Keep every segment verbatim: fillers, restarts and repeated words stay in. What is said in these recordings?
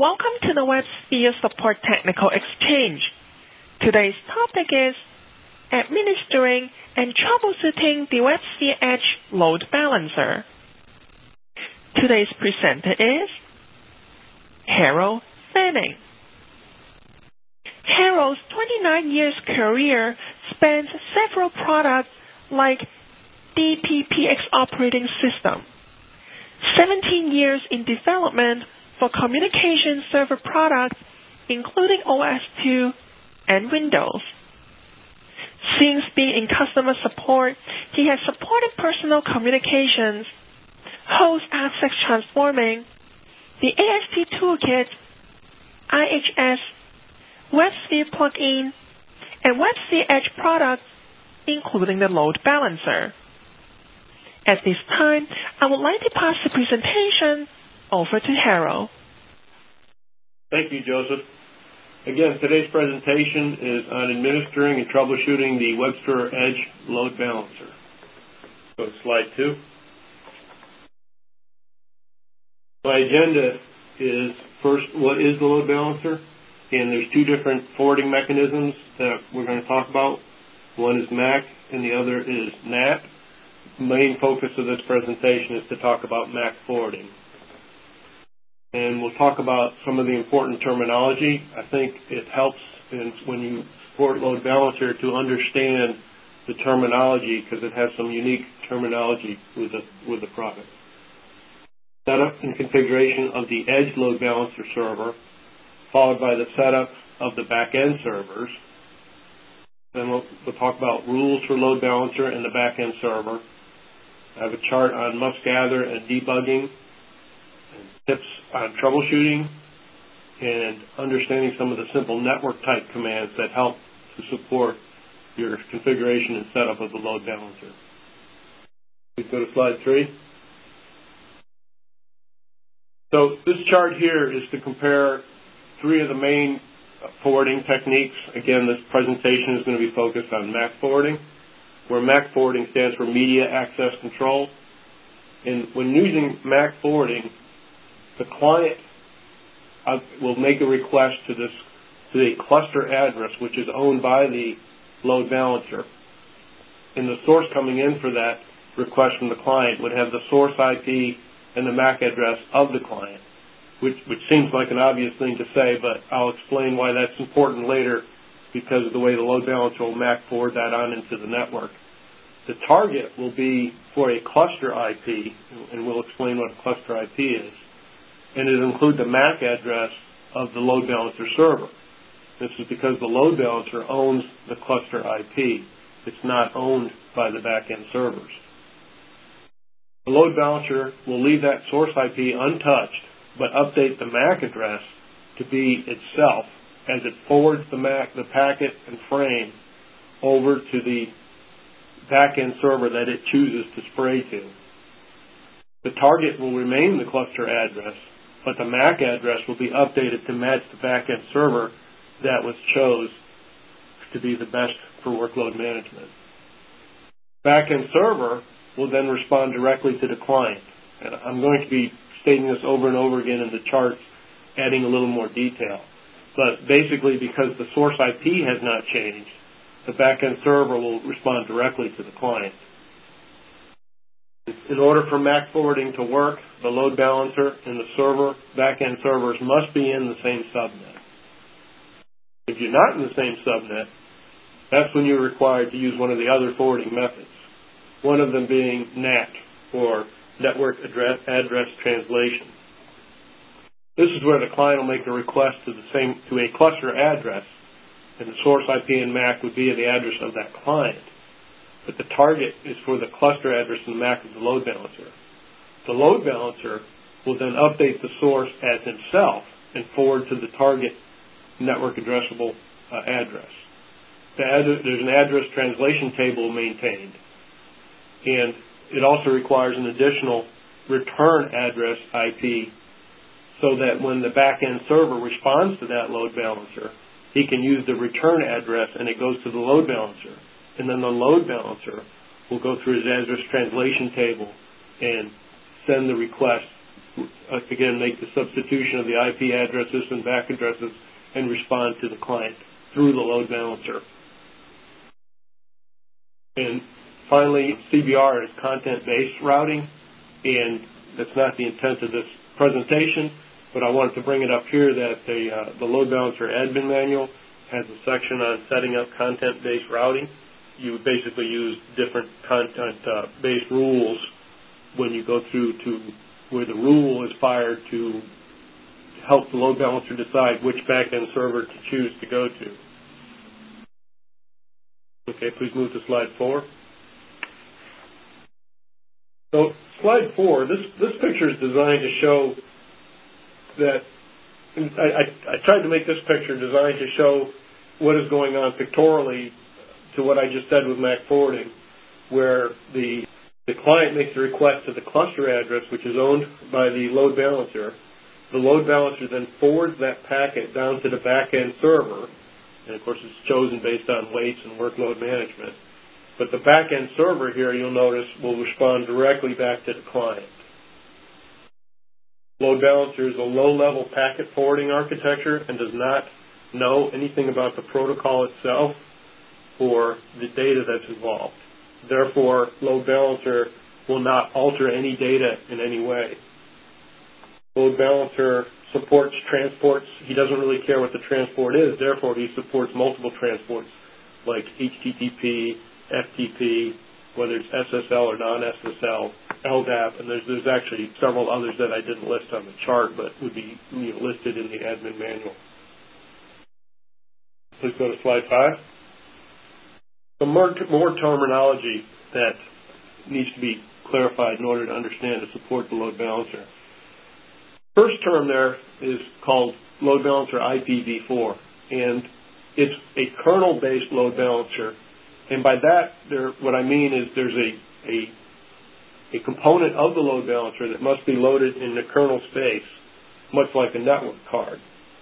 Welcome to the WebSphere Support Technical Exchange. Today's topic is administering and troubleshooting the WebSphere Edge Load Balancer. Today's presenter is Harold Fanning. Harold's twenty-nine years career spans several products like D P P X operating system, seventeen years in development for communication server products including O S two and Windows. Since being in customer support, he has supported personal communications, host access transforming, the A S P Toolkit, I H S, WebSphere plugin, and WebSphere Edge products, including the load balancer. At this time, I would like to pass the presentation over to Harold. Thank you, Joseph. Again, today's presentation is on administering and troubleshooting the WebSphere Edge Load Balancer. Go to slide two. My agenda is, first, what is the load balancer? And there's two different forwarding mechanisms that we're going to talk about. One is M A C and the other is N A T. The main focus of this presentation is to talk about M A C forwarding. And we'll talk about some of the important terminology. I think it helps in, when you support load balancer to understand the terminology because it has some unique terminology with the, with the product. Setup and configuration of the Edge load balancer server, followed by the setup of the back-end servers. Then we'll, we'll talk about rules for load balancer and the back-end server. I have a chart on must gather and debugging, and tips on troubleshooting, and understanding some of the simple network type commands that help to support your configuration and setup of the load balancer. Please go to slide three. So this chart here is to compare three of the main forwarding techniques. Again, this presentation is going to be focused on M A C forwarding, where M A C forwarding stands for Media Access Control. And when using M A C forwarding, the client uh, will make a request to this to the cluster address, which is owned by the load balancer. And the source coming in for that request from the client would have the source I P and the M A C address of the client, which, which seems like an obvious thing to say, but I'll explain why that's important later because of the way the load balancer will M A C forward that on into the network. The target will be for a cluster I P, and we'll explain what a cluster I P is, and it'll include the M A C address of the load balancer server. This is because the load balancer owns the cluster I P. It's not owned by the back-end servers. The load balancer will leave that source I P untouched, but update the M A C address to be itself as it forwards the M A C, the packet and frame over to the back-end server that it chooses to spray to. The target will remain the cluster address, but the M A C address will be updated to match the back-end server that was chose to be the best for workload management. Back-end server will then respond directly to the client. And I'm going to be stating this over and over again in the charts, adding a little more detail. But basically, because the source I P has not changed, the back-end server will respond directly to the client. In order for M A C forwarding to work, the load balancer and the server, back-end servers must be in the same subnet. If you're not in the same subnet, that's when you're required to use one of the other forwarding methods, one of them being N A T, or Network Address, address Translation. This is where the client will make a request to the same to a cluster address, and the source I P and M A C would be the address of that client. But the target is for the cluster address and the M A C of the load balancer. The load balancer will then update the source as himself and forward to the target network addressable uh, address. The ad there's an address translation table maintained, and it also requires an additional return address I P so that when the back-end server responds to that load balancer, he can use the return address and it goes to the load balancer. And then the load balancer will go through his address translation table and send the request uh, again, make the substitution of the I P addresses and back addresses and respond to the client through the load balancer. And finally, C B R is content-based routing, and that's not the intent of this presentation, but I wanted to bring it up here that the, uh, the load balancer admin manual has a section on setting up content-based routing. You would basically use different content-based uh, rules when you go through to where the rule is fired to help the load balancer decide which back-end server to choose to go to. Okay, please move to slide four. So slide four, this, this picture is designed to show that, I, I, I tried to make this picture designed to show what is going on pictorially to what I just said with Mac forwarding, where the, the client makes a request to the cluster address, which is owned by the load balancer. The load balancer then forwards that packet down to the back-end server, and of course it's chosen based on weights and workload management. But the back-end server here, you'll notice, will respond directly back to the client. Load balancer is a low-level packet forwarding architecture and does not know anything about the protocol itself or the data that's involved. Therefore, load balancer will not alter any data in any way. Load balancer supports transports. He doesn't really care what the transport is. Therefore, he supports multiple transports like H T T P, F T P, whether it's S S L or non-S S L, L D A P, and there's, there's actually several others that I didn't list on the chart but would be you know, listed in the admin manual. Please go to slide five. Some more, more terminology that needs to be clarified in order to understand to support the load balancer. First term there is called load balancer I P v four, and it's a kernel-based load balancer. And by that, there, what I mean is there's a, a, a component of the load balancer that must be loaded in the kernel space, much like a network card.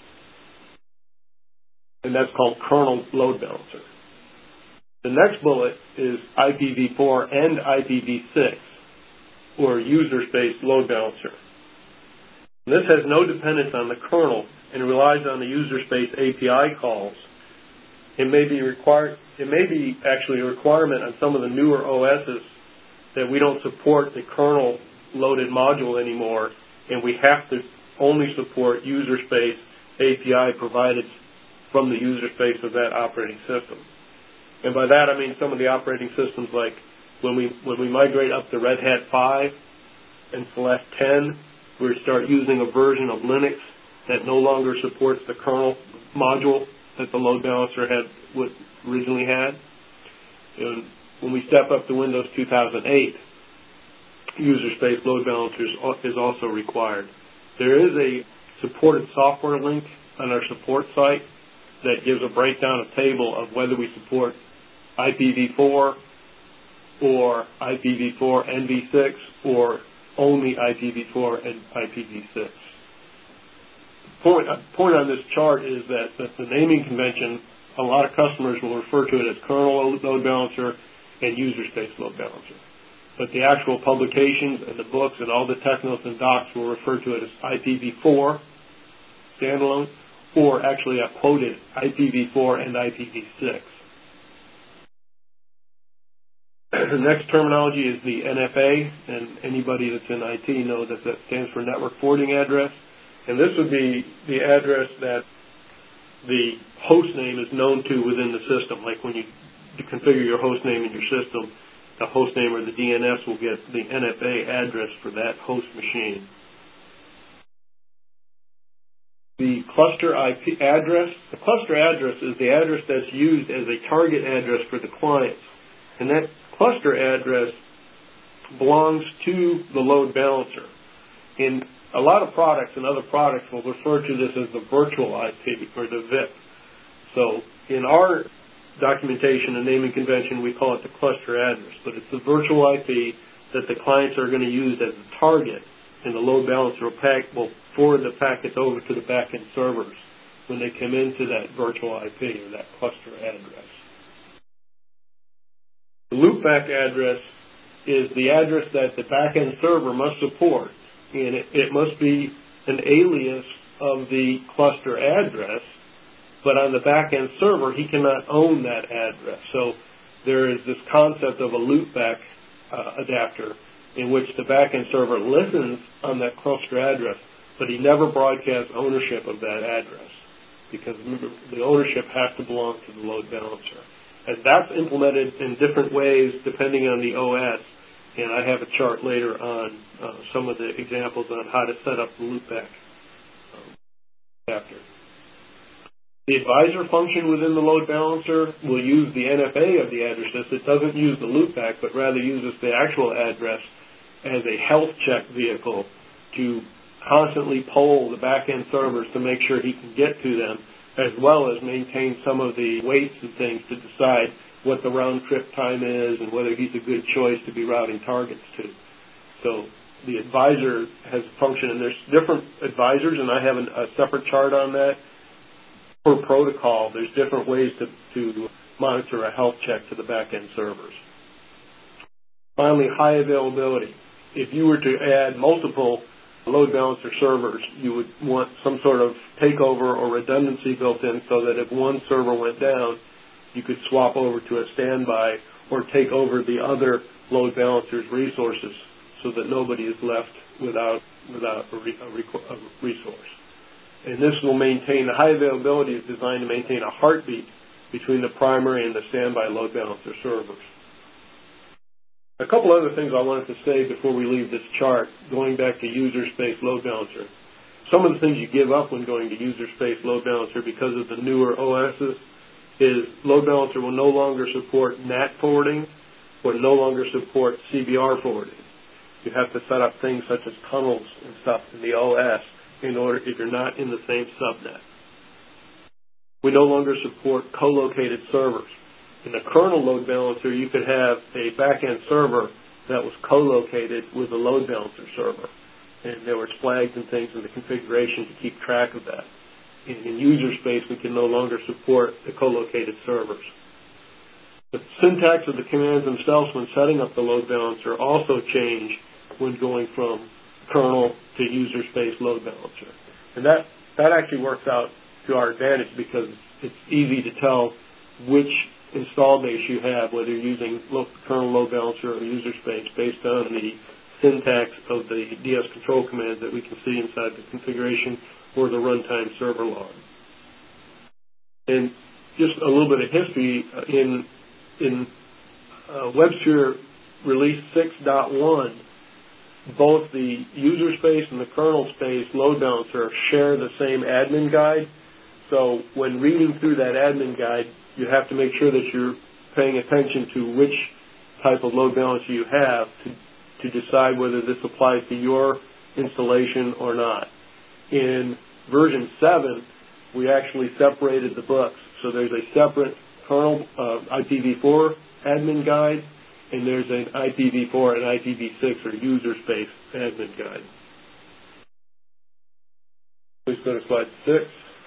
And that's called kernel load balancer. The next bullet is I P v four and I P v six, or user space load balancer. This has no dependence on the kernel and relies on the user space A P I calls. It may be required. It may be actually a requirement on some of the newer O Ss that we don't support the kernel loaded module anymore, and we have to only support user space A P I provided from the user space of that operating system. And by that I mean some of the operating systems like when we when we migrate up to Red Hat five and Celeste ten, we start using a version of Linux that no longer supports the kernel module that the load balancer had originally had. And when we step up to Windows two thousand eight, user space load balancer is also required. There is a supported software link on our support site that gives a breakdown, a table of whether we support I P v four or I P v four and v six or only I P v four and I P v six. The point, point on this chart is that, that the naming convention, a lot of customers will refer to it as kernel load balancer and user space load balancer. But the actual publications and the books and all the tech notes and docs will refer to it as I P v four standalone, or actually I've quoted I P v four and I P v six. The next terminology is the N F A, and anybody that's in I T knows that that stands for Network Forwarding Address. And this would be the address that the host name is known to within the system. Like when you configure your host name in your system, the host name or the D N S will get the N F A address for that host machine. The cluster I P address, the cluster address is the address that's used as a target address for the clients. And that cluster address belongs to the load balancer. In a lot of products and other products will refer to this as the virtual I P or the V I P. So in our documentation and naming convention, we call it the cluster address, but it's the virtual I P that the clients are going to use as a target, and the load balancer will, pack, will forward the packets over to the back-end servers when they come into that virtual I P or that cluster address. The loopback address is the address that the back-end server must support and it, it must be an alias of the cluster address, but on the back-end server, he cannot own that address. So there is this concept of a loopback uh, adapter in which the back-end server listens on that cluster address, but he never broadcasts ownership of that address, because remember, the ownership has to belong to the load balancer. And that's implemented in different ways depending on the O S, and I have a chart later on uh, some of the examples on how to set up the loopback um, adapter. The advisor function within the load balancer will use the N F A of the address list. It doesn't use the loopback, but rather uses the actual address as a health check vehicle to constantly poll the back-end servers to make sure he can get to them, as well as maintain some of the weights and things to decide what the round-trip time is and whether he's a good choice to be routing targets to. So the advisor has a function, and there's different advisors, and I have an, a separate chart on that. Per protocol, there's different ways to, to monitor a health check to the back-end servers. Finally, high availability. If you were to add multiple load balancer servers, you would want some sort of takeover or redundancy built in so that if one server went down, you could swap over to a standby or take over the other load balancer's resources so that nobody is left without, without a, re, a, a resource. And this will maintain, the high availability is designed to maintain a heartbeat between the primary and the standby load balancer servers. A couple other things I wanted to say before we leave this chart, going back to user space load balancer. Some of the things you give up when going to user space load balancer because of the newer O Ss is load balancer will no longer support N A T forwarding or no longer support C B R forwarding. You have to set up things such as tunnels and stuff in the O S in order if you're not in the same subnet. We no longer support co-located servers. In the kernel load balancer, you could have a back-end server that was co-located with a load balancer server. And there were flags and things in the configuration to keep track of that. In, in user space, we can no longer support the co-located servers. The syntax of the commands themselves when setting up the load balancer also change when going from kernel to user space load balancer. And that, that actually works out to our advantage because it's easy to tell which install base you have, whether you're using kernel load balancer or user space, based on the syntax of the D S control commands that we can see inside the configuration or the runtime server log. And just a little bit of history, in, in uh, WebSphere release six point one, both the user space and the kernel space load balancer share the same admin guide. So when reading through that admin guide, you have to make sure that you're paying attention to which type of load balancer you have to, to decide whether this applies to your installation or not. In version seven, we actually separated the books. So there's a separate kernel uh, I P v four admin guide, and there's an I P v four and I P v six or user space admin guide. Please go to slide six.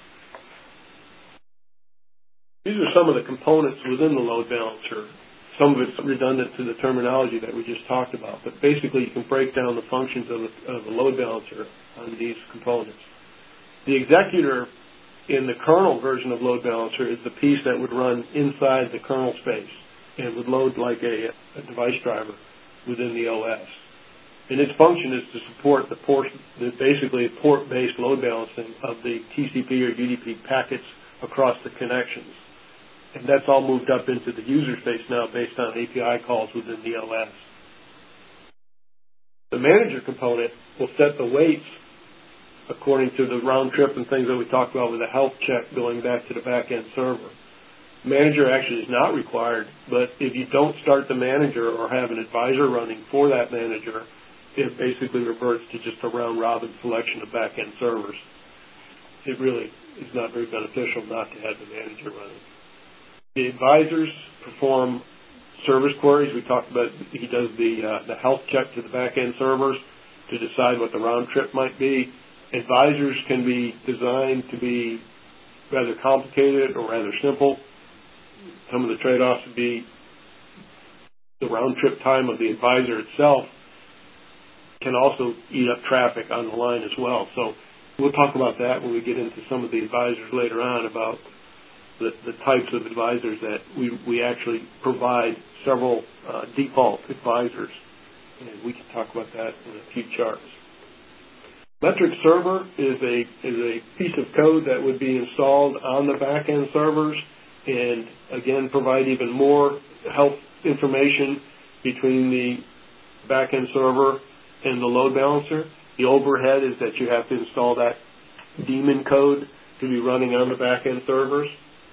These are some of the components within the load balancer. Some of it's redundant to the terminology that we just talked about, but basically you can break down the functions of a, of a load balancer on these components. The executor in the kernel version of load balancer is the piece that would run inside the kernel space and would load like a, a device driver within the O S. And its function is to support the port, the basically port-based load balancing of the T C P or U D P packets across the connections. And that's all moved up into the user space now based on A P I calls within the O S. The manager component will set the weights according to the round trip and things that we talked about with the health check going back to the back-end server. Manager actually is not required, but if you don't start the manager or have an advisor running for that manager, it basically reverts to just a round-robin selection of back-end servers. It really is not very beneficial not to have the manager running. The advisors perform service queries. We talked about he does the uh, the health check to the back-end servers to decide what the round trip might be. Advisors can be designed to be rather complicated or rather simple. Some of the trade-offs would be the round trip time of the advisor itself can also eat up traffic on the line as well. So we'll talk about that when we get into some of the advisors later on about the, the types of advisors that we, we actually provide several uh, default advisors. And we can talk about that in a few charts. Metric server is a is a piece of code that would be installed on the back-end servers and, again, provide even more health information between the back-end server and the load balancer. The overhead is that you have to install that daemon code to be running on the back-end servers.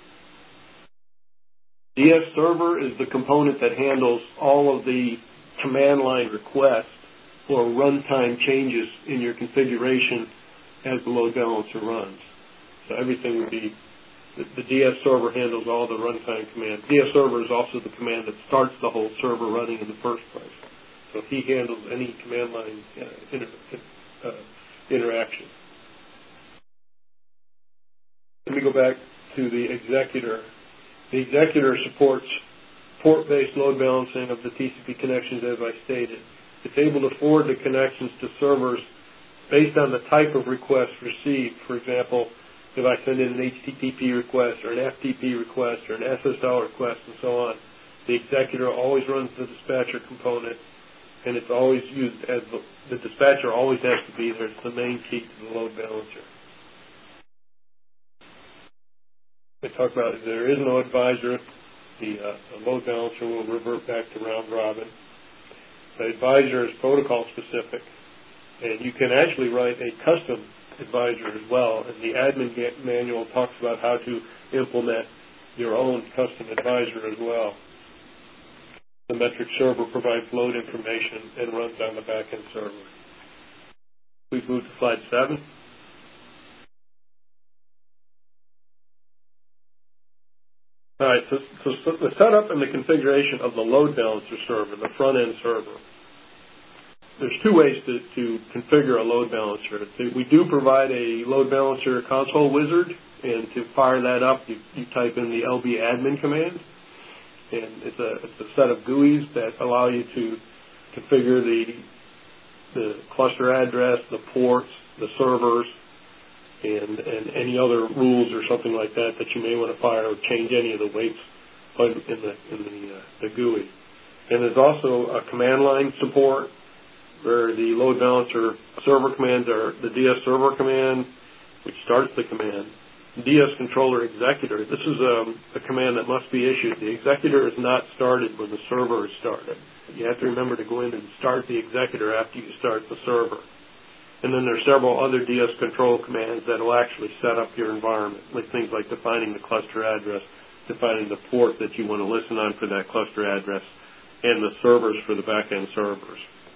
D S server is the component that handles all of the command line requests or runtime changes in your configuration as the load balancer runs. So everything would be, the, the D S server handles all the runtime commands. D S server is also the command that starts the whole server running in the first place. So he handles any command line uh, inter, uh, interaction. Let me go back to the executor. The executor supports port-based load balancing of the T C P connections, as I stated. It's able to forward the connections to servers based on the type of request received. For example, if I send in an H T T P request or an F T P request or an S S L request and so on, the executor always runs the dispatcher component, and it's always used as the, the dispatcher always has to be there. It's the main key to the load balancer. We talk about if there is no advisor, the, uh, the load balancer will revert back to round robin. The advisor is protocol specific, and you can actually write a custom advisor as well. And the admin manual talks about how to implement your own custom advisor as well. The metric server provides load information and runs on the back-end server. We move to slide seven. All right, so, so, so the setup and the configuration of the load balancer server, the front-end server. There's two ways to, to configure a load balancer. We do provide a load balancer console wizard, and to fire that up, you, you type in the L B admin command, and it's a, it's a set of G U Is that allow you to configure the, the cluster address, the ports, the servers, and, and any other rules or something like that that you may want to fire or change any of the weights in the, in the, uh, the G U I. And there's also a command line support where the load balancer server commands are the D S server command, which starts the command. D S controller executor, this is um, a command that must be issued. The executor is not started when the server is started. You have to remember to go in and start the executor after you start the server. And then there are several other D S control commands that will actually set up your environment, like things like defining the cluster address, defining the port that you want to listen on for that cluster address, and the servers for the back-end servers.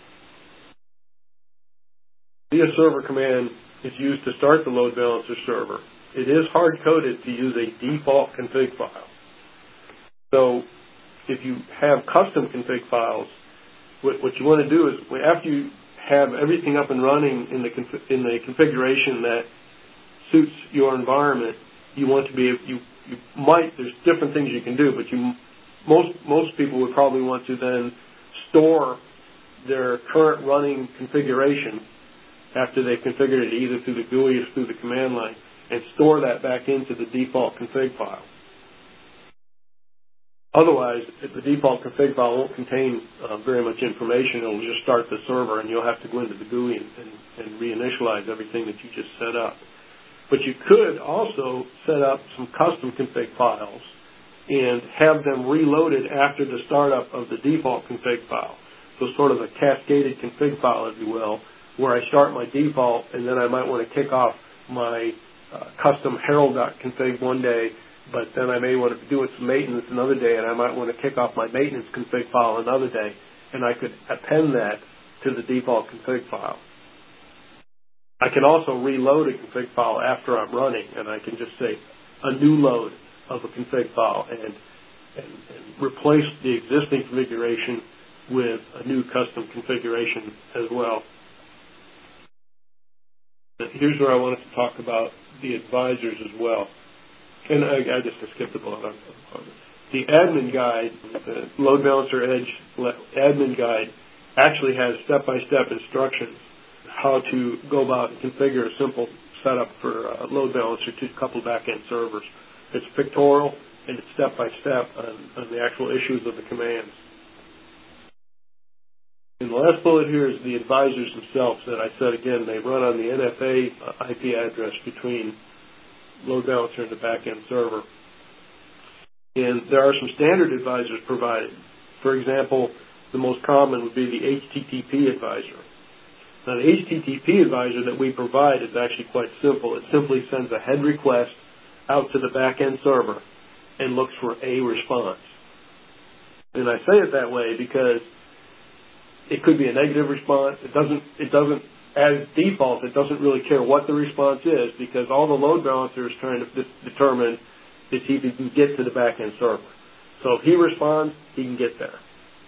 D S server command is used to start the load balancer server. It is hard-coded to use a default config file. So if you have custom config files, what, what you want to do is after you have everything up and running in the in the configuration that suits your environment, you want to be you you might there's different things you can do, but you most most people would probably want to then store their current running configuration after they configured it either through the G U I or through the command line, and store that back into the default config file. Otherwise, if the default config file won't contain uh, very much information, it will just start the server, and you'll have to go into the G U I and, and, and reinitialize everything that you just set up. But you could also set up some custom config files and have them reloaded after the startup of the default config file. So sort of a cascaded config file, if you will, where I start my default, and then I might want to kick off my uh, custom herald.config one day, but then I may want to do some maintenance another day, and I might want to kick off my maintenance config file another day, and I could append that to the default config file. I can also reload a config file after I'm running, and I can just say a new load of a config file and, and, and replace the existing configuration with a new custom configuration as well. Here's where I wanted to talk about the advisors as well. And I, I just skipped the bullet. The admin guide, the Load Balancer Edge admin guide, actually has step-by-step instructions how to go about and configure a simple setup for a load balancer to couple back-end servers. It's pictorial and it's step-by-step on, on the actual issues of the commands. And the last bullet here is the advisors themselves that I said, again, they run on the N F A uh, I P address between load balancer and the back-end server. And there are some standard advisors provided. For example, the most common would be the H T T P advisor. Now, the H T T P advisor that we provide is actually quite simple. It simply sends a head request out to the back-end server and looks for a response. And I say it that way because it could be a negative response. It doesn't, it doesn't, as default, it doesn't really care what the response is because all the load balancer is trying to de- determine is if he can get to the back-end server. So if he responds, he can get there.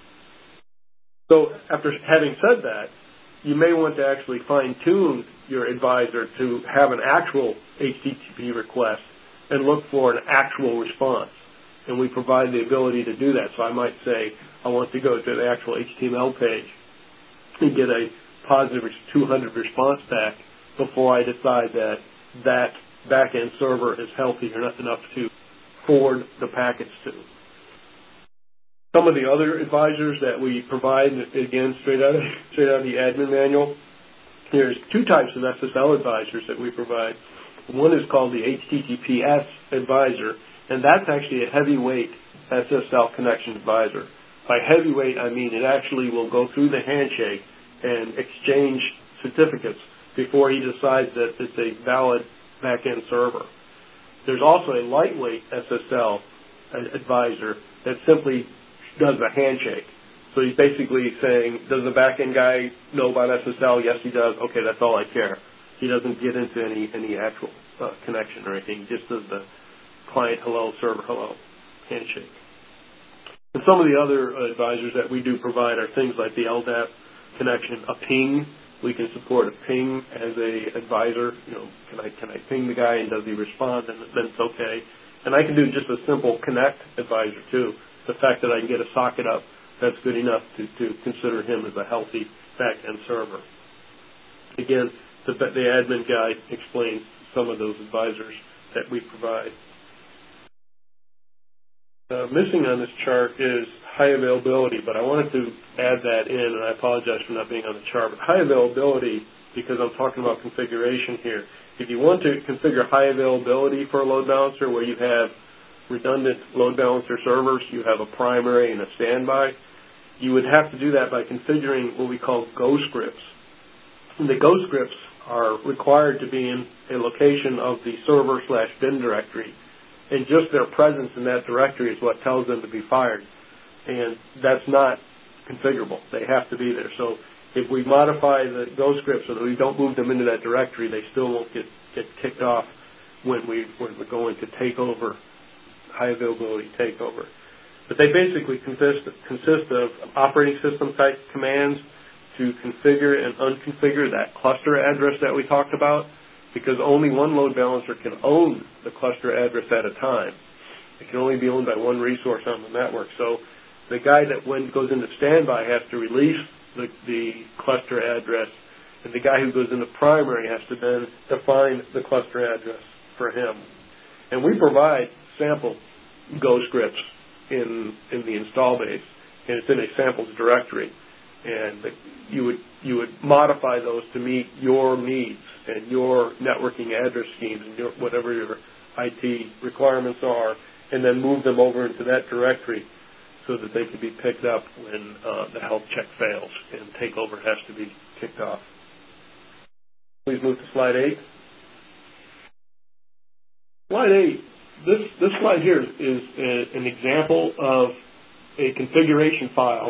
So after having said that, you may want to actually fine-tune your advisor to have an actual H T T P request and look for an actual response. And we provide the ability to do that. So I might say, I want to go to the actual H T M L page and get a positive two hundred response back before I decide that that back-end server is healthy enough to forward the packets to. Some of the other advisors that we provide, again, straight out of, straight out of the admin manual, there's two types of S S L advisors that we provide. One is called the H T T P S advisor, and that's actually a heavyweight S S L connection advisor. By heavyweight, I mean it actually will go through the handshake and exchange certificates before he decides that it's a valid back-end server. There's also a lightweight S S L advisor that simply does a handshake. So he's basically saying, does the back-end guy know about S S L? Yes, he does. Okay, that's all I care. He doesn't get into any, any actual uh, connection or anything. He just does the client hello, server hello handshake. And some of the other uh, advisors that we do provide are things like the L D A P connection, a ping. We can support a ping as a advisor. You know, can I can I ping the guy and does he respond? And then it's okay. And I can do just a simple connect advisor too. The fact that I can get a socket up, that's good enough to, to consider him as a healthy back-end server. Again, the, the admin guide explains some of those advisors that we provide. Uh, missing on this chart is high availability, but I wanted to add that in, and I apologize for not being on the chart. But high availability, because I'm talking about configuration here, if you want to configure high availability for a load balancer where you have redundant load balancer servers, you have a primary and a standby, you would have to do that by configuring what we call Go scripts. And the Go scripts are required to be in a location of the server slash bin directory, and just their presence in that directory is what tells them to be fired. And that's not configurable. They have to be there. So if we modify the Go scripts so that we don't move them into that directory, they still won't get, get kicked off when, we, when we're going to take over, high availability takeover. But they basically consist, consist of operating system type commands to configure and unconfigure that cluster address that we talked about, because only one load balancer can own the cluster address at a time. It can only be owned by one resource on the network. So the guy that when goes into standby has to release the, the cluster address, and the guy who goes into primary has to then define the cluster address for him. And we provide sample Go scripts in in the install base, and it's in a samples directory. And you would you would modify those to meet your needs and your networking address schemes and your, whatever your I T requirements are, and then move them over into that directory so that they can be picked up when uh, the health check fails and takeover has to be kicked off. Please move to slide eight. Slide eight. This this slide here is a, an example of a configuration file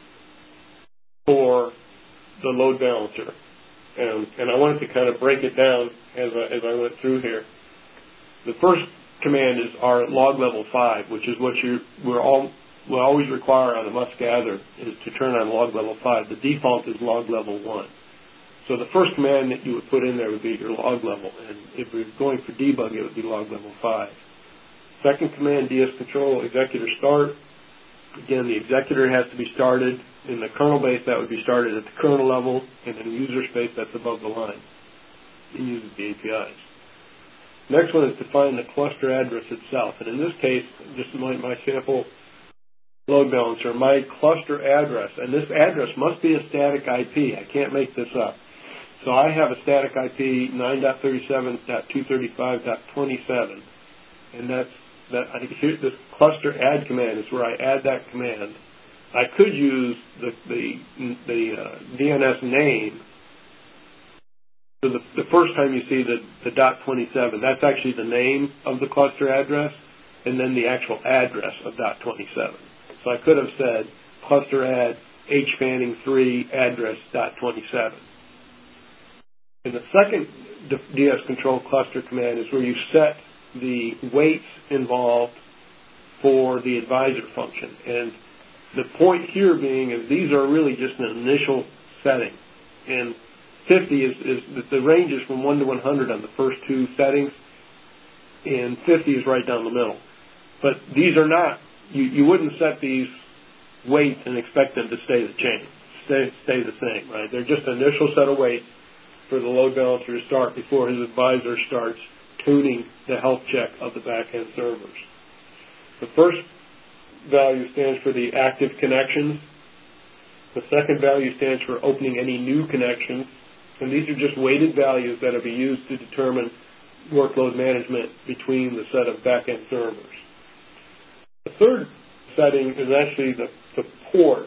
for the load balancer, and, and I wanted to kind of break it down as I, as I went through here. The first command is our log level five, which is what you we're all will always require on a must gather is to turn on log level five. The default is log level one. So the first command that you would put in there would be your log level, and if we're going for debug, it would be log level five. Second command, D S control executor start. Again, the executor has to be started. In the kernel base, that would be started at the kernel level, and in user space, that's above the line. It uses the A P Is. Next one is to find the cluster address itself. And in this case, just my, my sample load balancer, my cluster address, and this address must be a static I P. I can't make this up. So I have a static I P nine dot thirty-seven dot two thirty-five dot twenty-seven, and that's that. I here, this cluster add command is where I add that command. I could use the the, the uh, D N S name. So the, the first time you see the, the dot twenty-seven, that's actually the name of the cluster address, and then the actual address of dot twenty-seven. So I could have said cluster add H fanning three address dot twenty-seven. And the second D S control cluster command is where you set the weights involved for the advisor function. And the point here being is these are really just an initial setting. And fifty is, is the range is from one to one hundred on the first two settings, and fifty is right down the middle. But these are not, you, you wouldn't set these weights and expect them to stay the same, stay, stay the same, right? They're just an initial set of weights for the load balancer to start before his advisor starts tuning the health check of the back-end servers. The first value stands for the active connections. The second value stands for opening any new connections. And these are just weighted values that will be used to determine workload management between the set of back-end servers. The third setting is actually the, the port.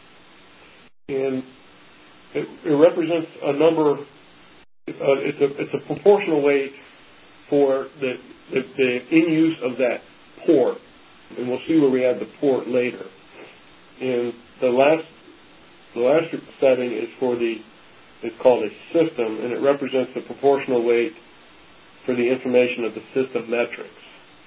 And it, it represents a number, uh, it's, a, it's a proportional weight for the, the, the in-use of that port. And we'll see where we add the port later. And the last, the last setting is for the, it's called a system, and it represents the proportional weight for the information of the system metrics.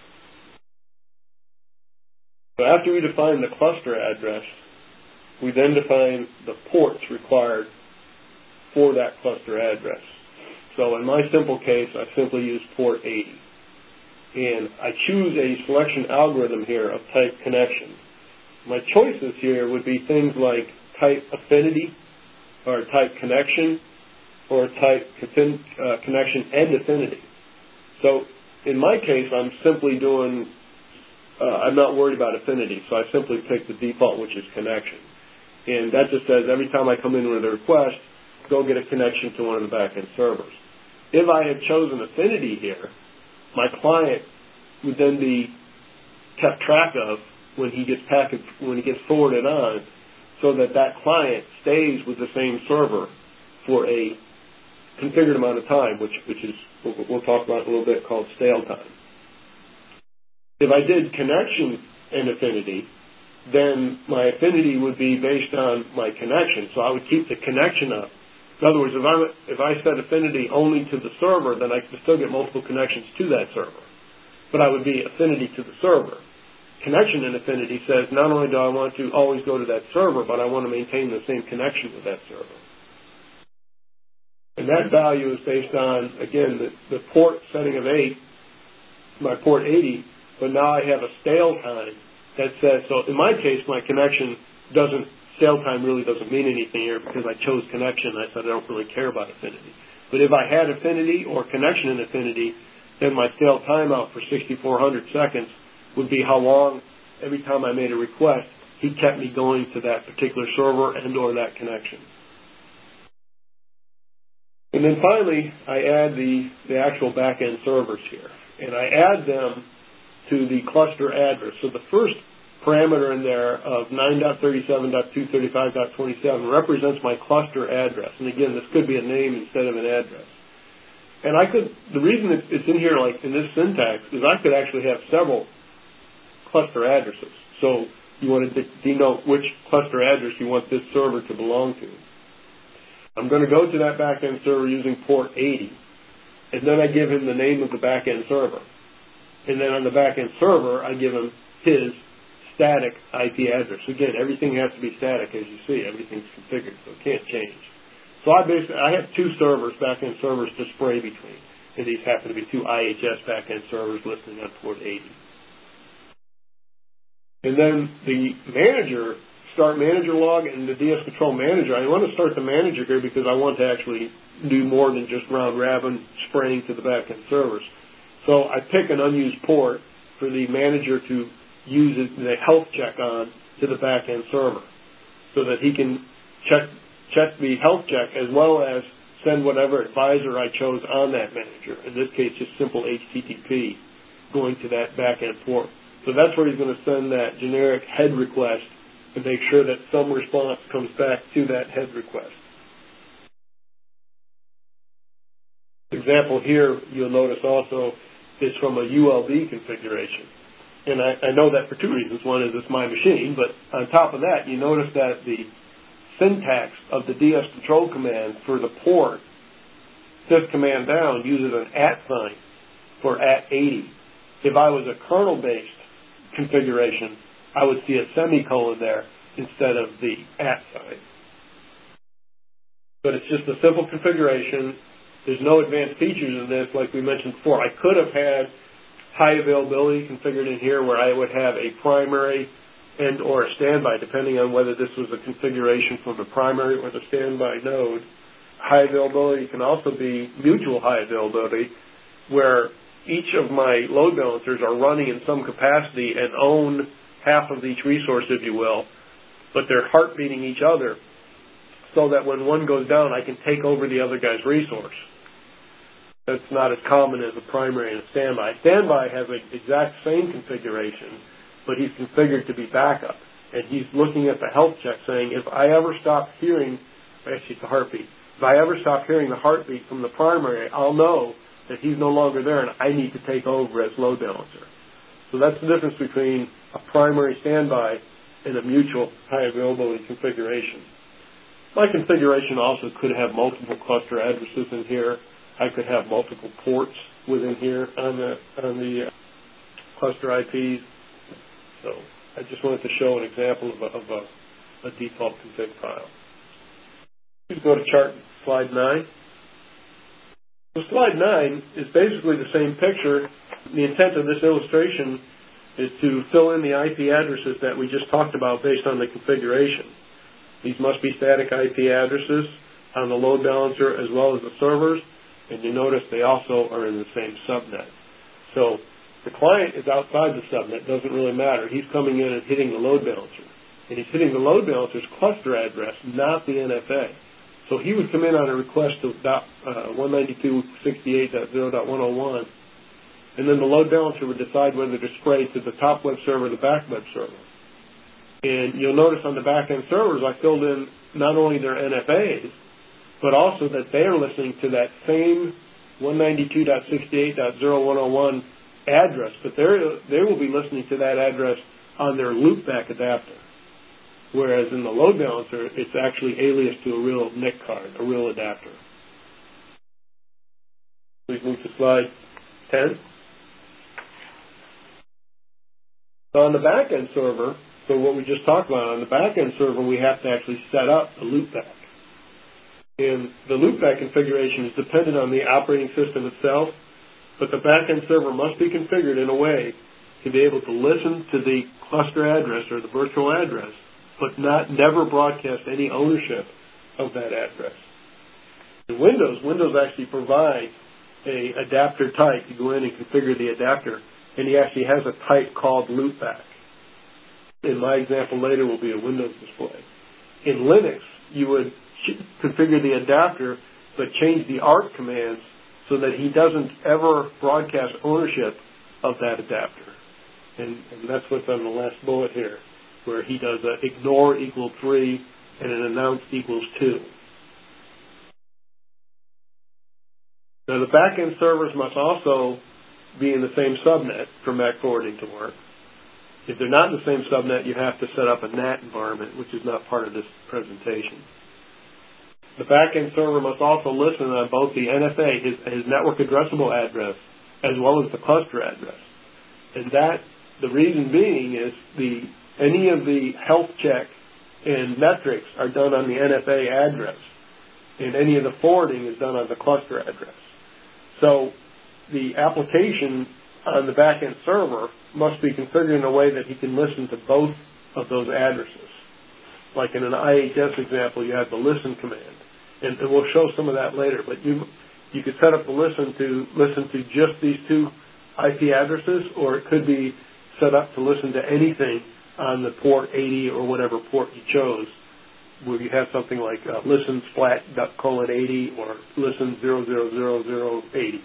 So after we define the cluster address, we then define the ports required for that cluster address. So in my simple case, I simply use port eighty. And I choose a selection algorithm here of type connection. My choices here would be things like type affinity, or type connection, or type uh, connection and affinity. So in my case, I'm simply doing, uh, I'm not worried about affinity, so I simply pick the default, which is connection. And that just says every time I come in with a request, go get a connection to one of the back-end servers. If I had chosen affinity here, my client would then be kept track of when he gets packet, when he gets forwarded on, so that that client stays with the same server for a configured amount of time, which which is what we'll talk about in a little bit, called stale time. If I did connection and affinity, then my affinity would be based on my connection, so I would keep the connection up. In other words, if I, if I set affinity only to the server, then I could still get multiple connections to that server. But I would be affinity to the server. Connection and affinity says not only do I want to always go to that server, but I want to maintain the same connection with that server. And that value is based on, again, the, the port setting of eight, my port eighty, but now I have a stale time that says, so in my case, my connection doesn't, stale time really doesn't mean anything here because I chose connection. I said I don't really care about affinity. But if I had affinity or connection and affinity, then my stale timeout for sixty-four hundred seconds would be how long every time I made a request, he kept me going to that particular server and or that connection. And then finally, I add the, the actual back-end servers here. And I add them to the cluster address. So the first parameter in there of nine dot thirty-seven dot two thirty-five dot twenty-seven represents my cluster address. And again, this could be a name instead of an address. And I could, the reason it's in here like in this syntax is I could actually have several cluster addresses. So you want to denote which cluster address you want this server to belong to. I'm going to go to that back-end server using port eighty, and then I give him the name of the back-end server. And then on the back-end server, I give him his static I P address. Again, everything has to be static, as you see. Everything's configured, so it can't change. So I basically, I have two servers, back-end servers to spray between. And these happen to be two I H S back-end servers listening on port eighty. And then the manager, start manager log and the D S control manager, I want to start the manager here because I want to actually do more than just round robin spraying to the back-end servers. So I pick an unused port for the manager to use it, the health check on to the back-end server so that he can check, check the health check as well as send whatever advisor I chose on that manager. In this case, just simple H T T P going to that back-end port. So that's where he's going to send that generic head request and make sure that some response comes back to that head request. The example here you'll notice also is from a U L B configuration. And I, I know that for two reasons. One is it's my machine, but on top of that, you notice that the syntax of the D S control command for the port, this command down uses an at sign for at eighty. If I was a kernel-based configuration, I would see a semicolon there instead of the at sign. But it's just a simple configuration. There's no advanced features in this like we mentioned before. I could have had high availability configured in here where I would have a primary and or a standby, depending on whether this was a configuration from the primary or the standby node. High availability can also be mutual high availability, where each of my load balancers are running in some capacity and own half of each resource, if you will, but they're heartbeating each other so that when one goes down, I can take over the other guy's resource. That's not as common as a primary and a standby. Standby has the exact same configuration, but he's configured to be backup. And he's looking at the health check saying, if I ever stop hearing, actually it's a heartbeat, if I ever stop hearing the heartbeat from the primary, I'll know that he's no longer there and I need to take over as load balancer. So that's the difference between a primary standby and a mutual high availability configuration. My configuration also could have multiple cluster addresses in here. I could have multiple ports within here on the on the uh, cluster I Ps. So I just wanted to show an example of a, of a, a default config file. Please go to chart slide nine. So slide nine is basically the same picture. The intent of this illustration is to fill in the I P addresses that we just talked about based on the configuration. These must be static I P addresses on the load balancer as well as the servers. And you notice they also are in the same subnet. So the client is outside the subnet, doesn't really matter. He's coming in and hitting the load balancer. And he's hitting the load balancer's cluster address, not the N F A. So he would come in on a request of uh, one ninety-two dot sixty-eight dot zero dot one oh one, and then the load balancer would decide whether to spray to the top web server or the back web server. And you'll notice on the back-end servers, I filled in not only their N F As, but also that they are listening to that same one ninety-two dot sixty-eight dot zero dot one oh one address, but they will be listening to that address on their loopback adapter. Whereas in the load balancer, it's actually aliased to a real N I C card, a real adapter. Please move to slide ten. So on the back-end server, so what we just talked about, on the back-end server, we have to actually set up a loopback. And the loopback configuration is dependent on the operating system itself, but the back-end server must be configured in a way to be able to listen to the cluster address or the virtual address, but not never broadcast any ownership of that address. In Windows, Windows actually provides a adapter type. You go in and configure the adapter, and he actually has a type called loopback. In my example later will be a Windows display. In Linux, you would configure the adapter, but change the A R C commands so that he doesn't ever broadcast ownership of that adapter. And, and that's what's on the last bullet here, where he does a ignore equal three and an announce equals two. Now the back-end servers must also be in the same subnet for M A C forwarding to work. If they're not in the same subnet, you have to set up a N A T environment, which is not part of this presentation. The back-end server must also listen on both the N F A, his, his network addressable address, as well as the cluster address. And that, the reason being is the any of the health check and metrics are done on the N F A address, and any of the forwarding is done on the cluster address. So the application on the back-end server must be configured in a way that he can listen to both of those addresses. Like in an I H S example, you have the listen command, and, and we'll show some of that later. But you you could set up the listen to listen to just these two I P addresses, or it could be set up to listen to anything on the port eighty or whatever port you chose, where you have something like uh, listen splat colon eighty or listen zero zero zero zero eighty.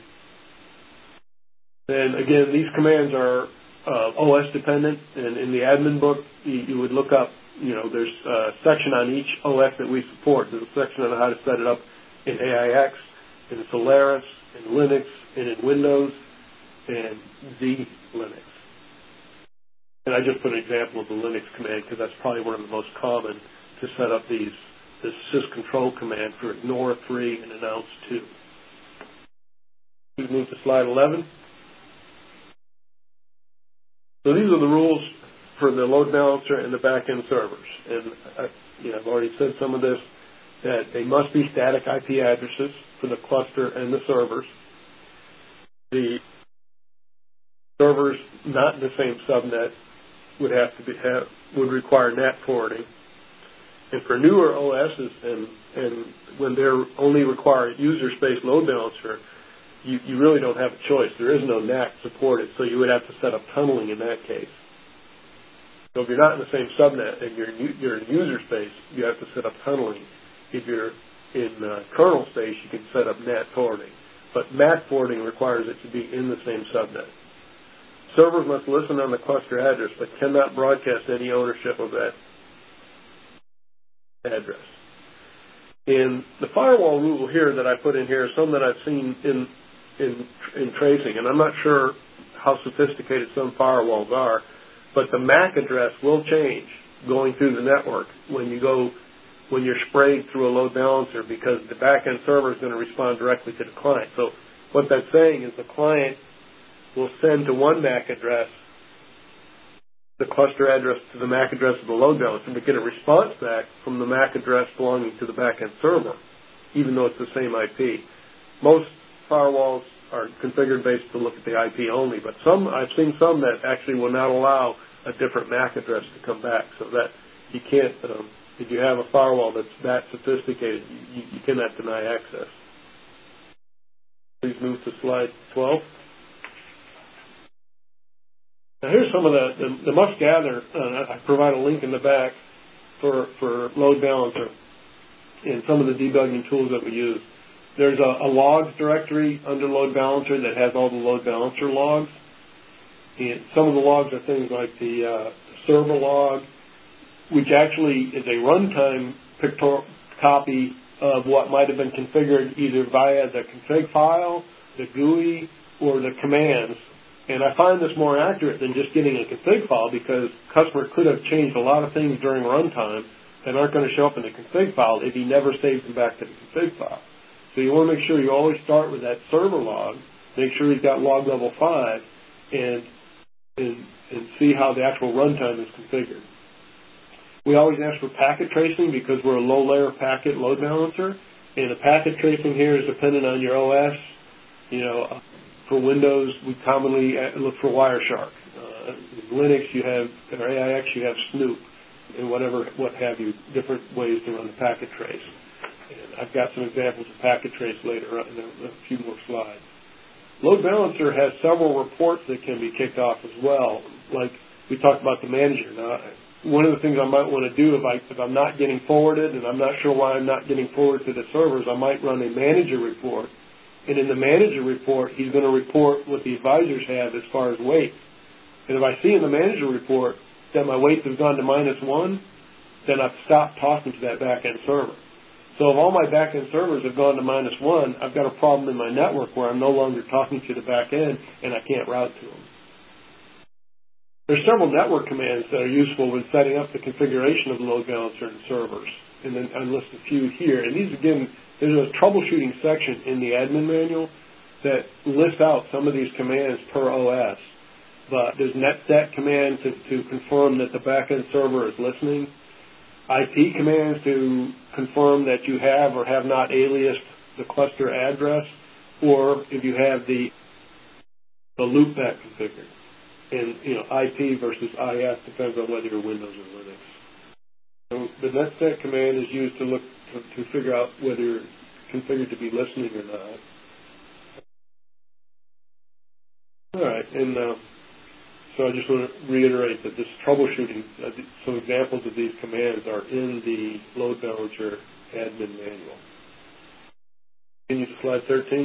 And again, these commands are uh, O S dependent, and in the admin book, you, you would look up, you know, there's a section on each O S that we support. There's a section on how to set it up in A I X, in Solaris, in Linux, and in Windows, and Z Linux. And I just put an example of the Linux command because that's probably one of the most common to set up these, this syscontrol command for ignore three and announce two. Please move to slide eleven. So these are the rules for the load balancer and the back-end servers. And I, you know, I've already said some of this, that they must be static I P addresses for the cluster and the servers. The servers not in the same subnet would have to be have, would require N A T forwarding. And for newer O Ss and, and when they're only require user space load balancer, you, you really don't have a choice. There is no N A T supported, so you would have to set up tunneling in that case. So if you're not in the same subnet and you're in, you're in user space, you have to set up tunneling. If you're in uh, kernel space, you can set up N A T forwarding. But M A C forwarding requires it to be in the same subnet. Servers must listen on the cluster address, but cannot broadcast any ownership of that address. In the firewall rule here that I put in here, some that I've seen in, in, in tracing, and I'm not sure how sophisticated some firewalls are, but the M A C address will change going through the network when you go, when you're sprayed through a load balancer, because the back-end server is going to respond directly to the client. So what that's saying is the client will send to one M A C address the cluster address to the M A C address of the load balancer, but get a response back from the M A C address belonging to the back-end server, even though it's the same I P. Most firewalls are configured based to look at the I P only, but some I've seen some that actually will not allow a different M A C address to come back, so that you can't, um, if you have a firewall that's that sophisticated, you, you cannot deny access. Please move to slide twelve. Now here's some of the, the, the must gather. Uh, I provide a link in the back for, for load balancer and some of the debugging tools that we use. There's a, a logs directory under load balancer that has all the load balancer logs. And some of the logs are things like the uh, server log, which actually is a runtime pictorial copy of what might have been configured either via the config file, the G U I, or the commands. And I find this more accurate than just getting a config file, because customer could have changed a lot of things during runtime that aren't going to show up in the config file if he never saves them back to the config file. So you want to make sure you always start with that server log, make sure he's got log level five, and, and, and see how the actual runtime is configured. We always ask for packet tracing because we're a low-layer packet load balancer, and the packet tracing here is dependent on your O S. You know, for Windows, we commonly look for Wireshark. Uh, in Linux, you have, or A I X, you have Snoop, and whatever, what have you, different ways to run the packet trace. And I've got some examples of packet trace later on in a, a few more slides. Load balancer has several reports that can be kicked off as well. Like we talked about the manager. Now, one of the things I might want to do if, I, if I'm not getting forwarded and I'm not sure why I'm not getting forward to the servers, I might run a manager report. And in the manager report, he's going to report what the advisors have as far as weight. And if I see in the manager report that my weights have gone to minus one, then I've stopped talking to that back-end server. So if all my back-end servers have gone to minus one, I've got a problem in my network where I'm no longer talking to the back-end and I can't route to them. There's several network commands that are useful when setting up the configuration of the load balancer and servers. And then I list a few here. And these, again, there's a troubleshooting section in the admin manual that lists out some of these commands per O S. But there's netstat command to, to confirm that the backend server is listening. I P commands to confirm that you have or have not aliased the cluster address, or if you have the, the loopback configured. And, you know, I P versus I F depends on whether you're Windows or Linux. So the netset command is used to look to, to figure out whether you're configured to be listening or not. All right, and uh, so I just want to reiterate that this troubleshooting, uh, some examples of these commands are in the load balancer admin manual. Continue to slide thirteen.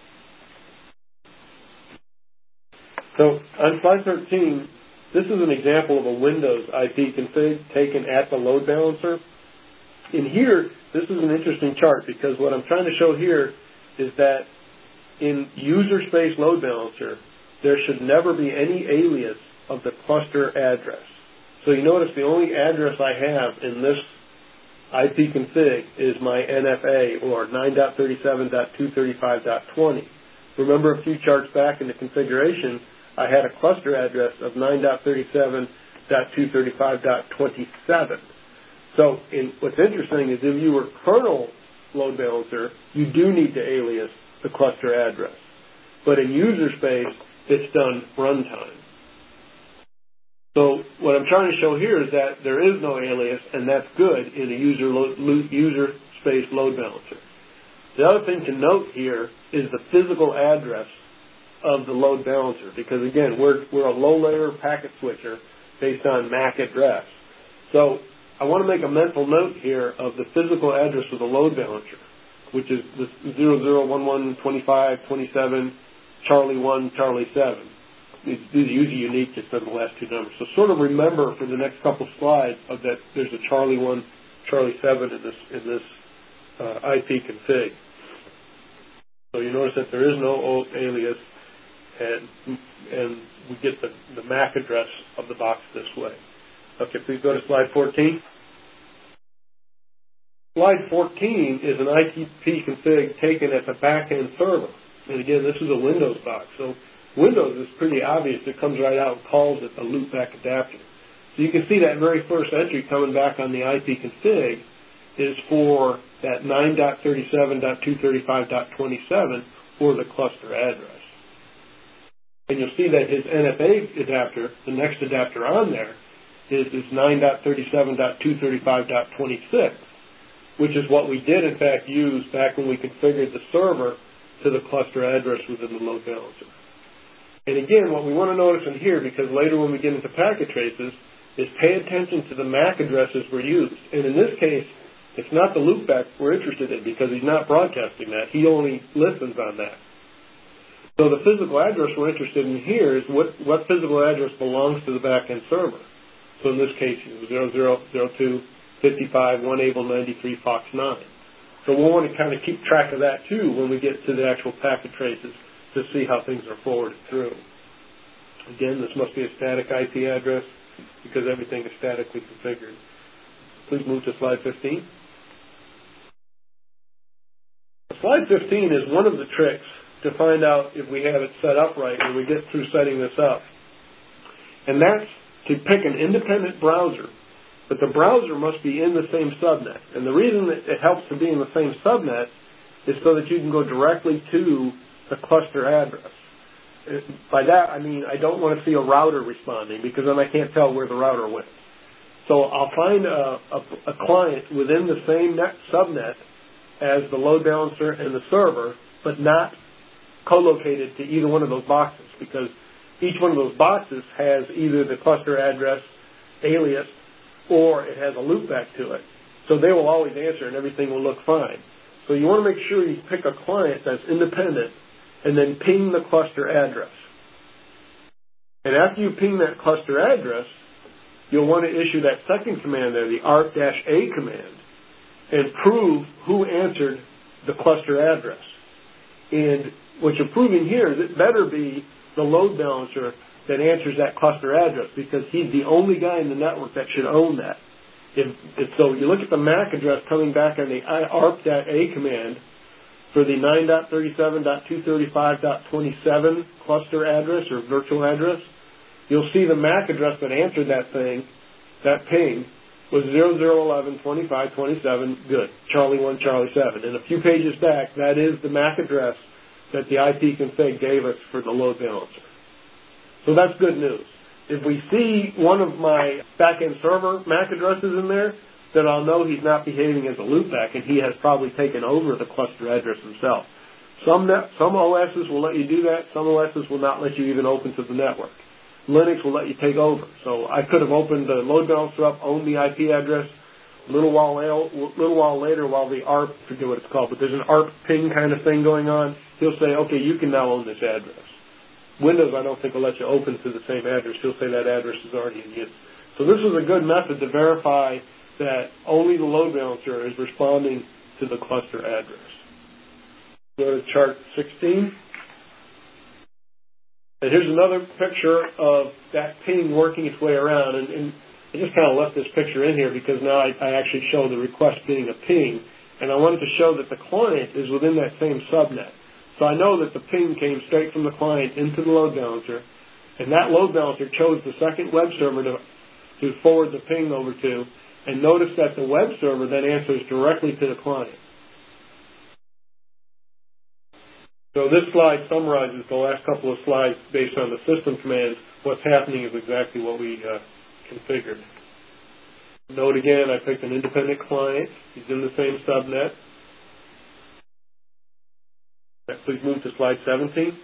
So on slide thirteen, this is an example of a Windows I P config taken at the load balancer. In here, this is an interesting chart because what I'm trying to show here is that in user space load balancer, there should never be any alias of the cluster address. So you notice the only address I have in this I P config is my N F A or nine dot thirty-seven dot two thirty-five dot twenty. Remember a few charts back in the configuration, I had a cluster address of nine dot thirty-seven dot two thirty-five dot twenty-seven. So in, what's interesting is if you were kernel load balancer, you do need to alias the cluster address. But in user space, it's done runtime. So what I'm trying to show here is that there is no alias, and that's good in a user, lo- user space load balancer. The other thing to note here is the physical address of the load balancer, because again, we're, we're a low-layer packet switcher based on M A C address. So I want to make a mental note here of the physical address of the load balancer, which is the zero zero one one twenty-five twenty-seven Charlie one Charlie seven. These, these are usually unique just on the last two numbers. So sort of remember for the next couple slides of that there's a Charlie one Charlie seven in this in this uh, I P config. So you notice that there is no alias, and and we get the, the M A C address of the box this way. Okay, please go to slide fourteen. Slide fourteen is an I P config taken at the back-end server. And again, this is a Windows box. So Windows is pretty obvious. It comes right out and calls it a loopback adapter. So you can see that very first entry coming back on the I P config is for that nine dot thirty-seven dot two thirty-five dot twenty-seven or the cluster address. And you'll see that his N F A adapter, the next adapter on there, is, is nine dot thirty-seven dot two thirty-five dot twenty-six, which is what we did, in fact, use back when we configured the server to the cluster address within the load balancer. And again, what we want to notice in here, because later when we get into packet traces, is pay attention to the M A C addresses we're used. And in this case, it's not the loopback we're interested in because he's not broadcasting that. He only listens on that. So the physical address we're interested in here is what, what physical address belongs to the back-end server. So in this case, zero zero zero two fifty-five one able ninety-three Fox nine. So we'll want to kind of keep track of that too when we get to the actual packet traces to see how things are forwarded through. Again, this must be a static I P address because everything is statically configured. Please move to slide fifteen. Slide fifteen is one of the tricks to find out if we have it set up right when we get through setting this up. And that's to pick an independent browser, but the browser must be in the same subnet. And the reason that it helps to be in the same subnet is so that you can go directly to the cluster address. By that, I mean I don't want to see a router responding because then I can't tell where the router went. So I'll find a, a, a client within the same net subnet as the load balancer and the server, but not co-located to either one of those boxes because each one of those boxes has either the cluster address alias or it has a loopback to it. So they will always answer and everything will look fine. So you want to make sure you pick a client that's independent and then ping the cluster address. And after you ping that cluster address, you'll want to issue that second command there, the arc-a command, and prove who answered the cluster address. And what you're proving here is it better be the load balancer that answers that cluster address because he's the only guy in the network that should own that. If, if so, you look at the M A C address coming back on the arc-a command for the nine dot thirty-seven dot two thirty-five dot twenty-seven cluster address or virtual address, you'll see the M A C address that answered that thing, that ping, was zero zero one one twenty-five twenty-seven, good, Charlie one Charlie seven. And a few pages back, that is the M A C address that the I P config gave us for the load balancer. So that's good news. If we see one of my back-end server M A C addresses in there, then I'll know he's not behaving as a loopback, and he has probably taken over the cluster address himself. Some net, some O Ss will let you do that. Some O Ss will not let you even open to the network. Linux will let you take over. So I could have opened the load balancer up, owned the I P address. A little while, little while later, while the A R P, I forget what it's called, but there's an A R P ping kind of thing going on, he'll say, okay, you can now own this address. Windows, I don't think, will let you open to the same address. He'll say that address is already in use. So this is a good method to verify that only the load balancer is responding to the cluster address. Go to chart sixteen. And here's another picture of that ping working its way around. And, and I just kind of left this picture in here because now I, I actually show the request being a ping. And I wanted to show that the client is within that same subnet. So I know that the ping came straight from the client into the load balancer. And that load balancer chose the second web server to, to forward the ping over to. And notice that the web server then answers directly to the client. So this slide summarizes the last couple of slides based on the system commands. What's happening is exactly what we uh, configured. Note again, I picked an independent client. He's in the same subnet. Please move to slide seventeen.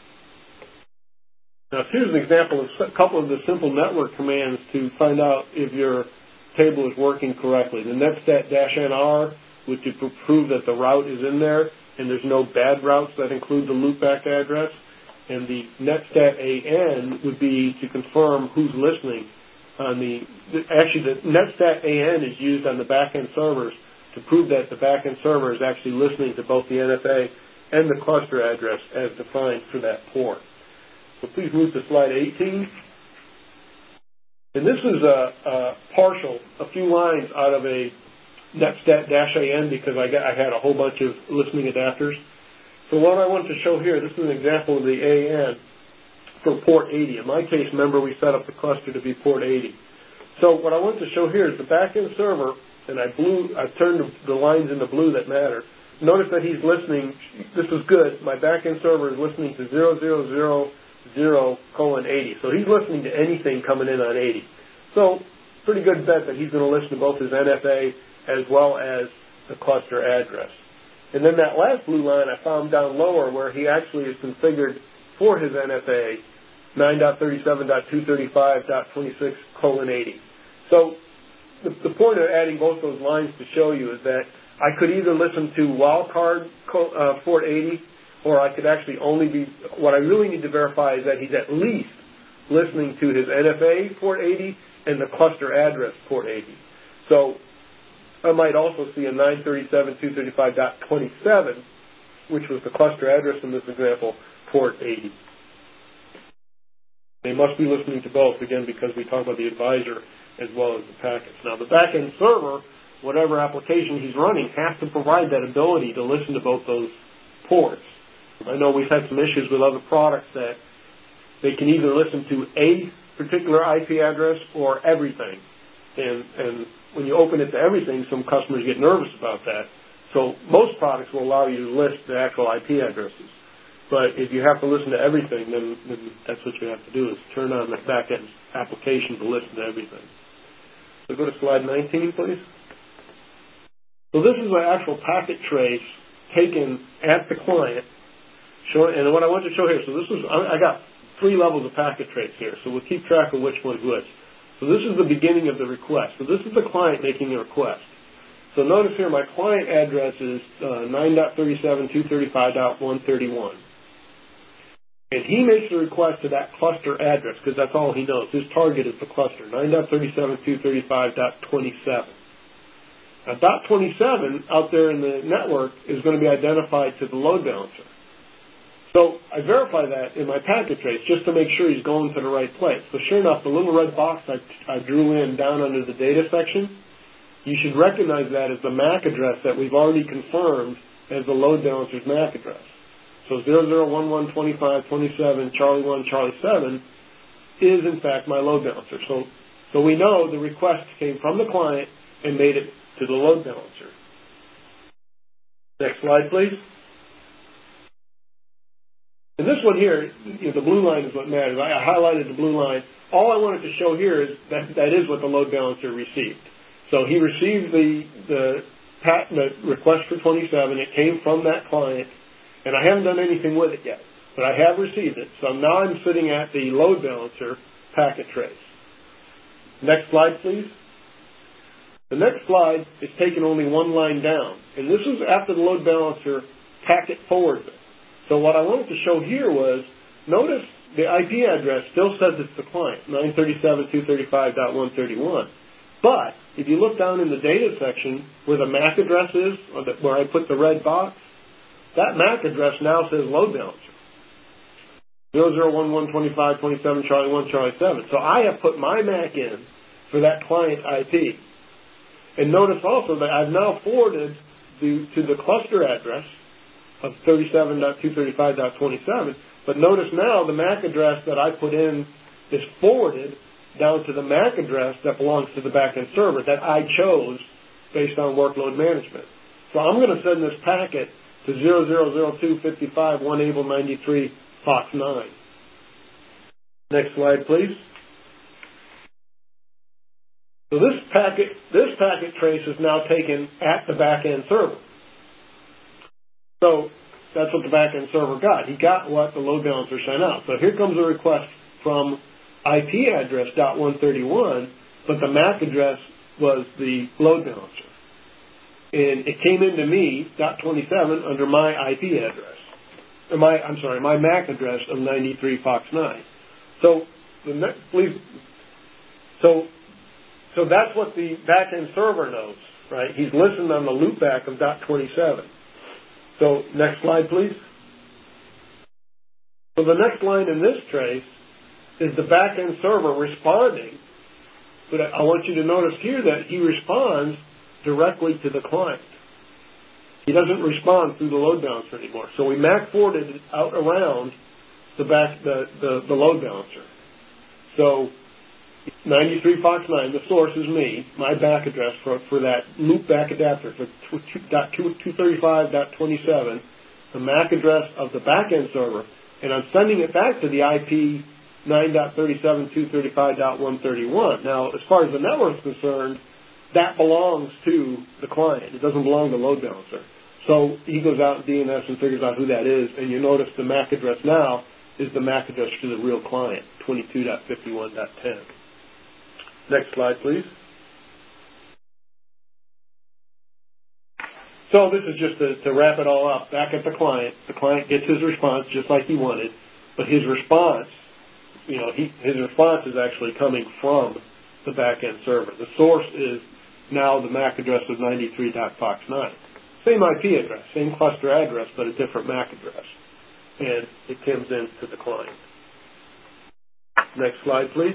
Now here's an example of a couple of the simple network commands to find out if your table is working correctly. The netstat-nr, which would prove that the route is in there, and there's no bad routes that include the loopback address. And the netstat-an would be to confirm who's listening on the, actually the netstat-an is used on the back-end servers to prove that the back-end server is actually listening to both the N F A and the cluster address as defined for that port. So please move to slide eighteen. And this is a, a partial, a few lines out of a netstat-an because I, got, I had a whole bunch of listening adapters. So what I want to show here, this is an example of the A N for port eighty. In my case, remember, we set up the cluster to be port eighty. So what I want to show here is the back-end server, and I blew, I've turned the lines into blue that matter. Notice that he's listening. This is good. My back-end server is listening to zero zero zero zero colon eighty. So he's listening to anything coming in on eighty. So pretty good bet that he's going to listen to both his N F A as well as the cluster address. And then that last blue line I found down lower where he actually is configured for his N F A nine dot thirty-seven dot two thirty-five dot twenty-six colon eighty. So the, the point of adding both those lines to show you is that I could either listen to wildcard uh, port eighty, or I could actually only be, what I really need to verify is that he's at least listening to his N F A port eighty and the cluster address port eighty. So I might also see a nine thirty-seven dot two thirty-five dot twenty-seven, which was the cluster address in this example, port eighty. They must be listening to both, again, because we talk about the advisor as well as the packets. Now, the back-end server, whatever application he's running, has to provide that ability to listen to both those ports. I know we've had some issues with other products that they can either listen to a particular I P address or everything. And, and when you open it to everything, some customers get nervous about that. So most products will allow you to list the actual I P addresses. But if you have to listen to everything, then, then that's what you have to do, is turn on the back-end application to listen to everything. So go to slide nineteen, please. So this is an actual packet trace taken at the client. Show, and what I want to show here, so this is, I got three levels of packet trace here, so we'll keep track of which one's which. So this is the beginning of the request. So this is the client making a request. So notice here my client address is uh, nine dot thirty-seven dot two thirty-five dot one thirty-one. And he makes a request to that cluster address because that's all he knows. His target is the cluster, nine dot thirty-seven dot two thirty-five dot twenty-seven. Now, dot twenty-seven out there in the network is going to be identified to the load balancer. So I verify that in my packet trace just to make sure he's going to the right place. So sure enough, the little red box I, I drew in down under the data section, you should recognize that as the M A C address that we've already confirmed as the load balancer's M A C address. So zero zero one one twenty-five twenty-seven Charlie one Charlie seven is in fact my load balancer. So, so we know the request came from the client and made it to the load balancer. Next slide, please. And this one here, you know, the blue line is what matters. I highlighted the blue line. All I wanted to show here is that that is what the load balancer received. So he received the the, pat, the request for twenty-seven. It came from that client, and I haven't done anything with it yet, but I have received it. So now I'm sitting at the load balancer packet trace. Next slide, please. The next slide is taking only one line down, and this is after the load balancer packet forwards it. So what I wanted to show here was, notice the I P address still says it's the client, nine thirty-seven dot two thirty-five dot one thirty-one. But if you look down in the data section where the M A C address is, or the, where I put the red box, that M A C address now says load balancer. zero zero one one two five two seven Charlie one Charlie seven. So I have put my M A C in for that client I P. And notice also that I've now forwarded the, to the cluster address of thirty-seven dot two thirty-five dot twenty-seven. But notice now the M A C address that I put in is forwarded down to the M A C address that belongs to the backend server that I chose based on workload management. So I'm going to send this packet to zero zero zero two five one able ninety-three Fox nine. Next slide, please. So this packet, this packet trace is now taken at the backend server. So that's what the backend server got. He got what the load balancer sent out. So here comes a request from I P address dot one thirty-one, but the M A C address was the load balancer. And it came into me, dot twenty-seven, under my I P address. Or my, I'm sorry, my M A C address of ninety-three Fox nine. So the next, please, so, so that's what the backend server knows, right? He's listened on the loopback of dot twenty-seven. So next slide, please. So the next line in this trace is the backend server responding. But I want you to notice here that he responds directly to the client. He doesn't respond through the load balancer anymore. So we M A C forwarded it out around the back the, the, the load balancer. So ninety-three Fox nine, the source is me, my back address for, for that loopback adapter for two thirty-five dot twenty-seven, the M A C address of the backend server, and I'm sending it back to the I P nine dot thirty-seven dot two thirty-five dot one thirty-one. Now, as far as the network is concerned, that belongs to the client. It doesn't belong to the load balancer. So he goes out in D N S and figures out who that is, and you notice the M A C address now is the M A C address to the real client, twenty-two dot fifty-one dot ten. Next slide, please. So this is just to, to wrap it all up. Back at the client, the client gets his response just like he wanted, but his response, you know, he, his response is actually coming from the back-end server. The source is now the M A C address of ninety-three dot fox nine. Same I P address, same cluster address, but a different M A C address. And it comes in to the client. Next slide, please.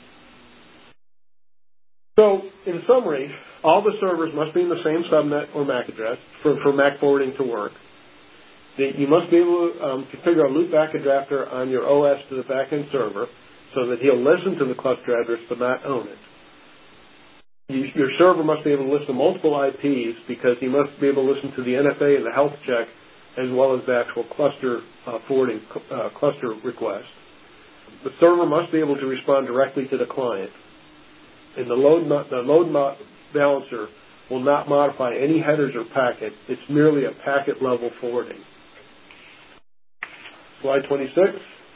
So, in summary, all the servers must be in the same subnet or M A C address for, for M A C forwarding to work. You must be able to um, configure a loopback adapter on your O S to the backend server so that he'll listen to the cluster address but not own it. You, your server must be able to listen to multiple I Ps because he must be able to listen to the N F A and the health check as well as the actual cluster uh, forwarding uh, cluster request. The server must be able to respond directly to the client. And the load, the load balancer will not modify any headers or packet. It's merely a packet level forwarding. Slide twenty-six.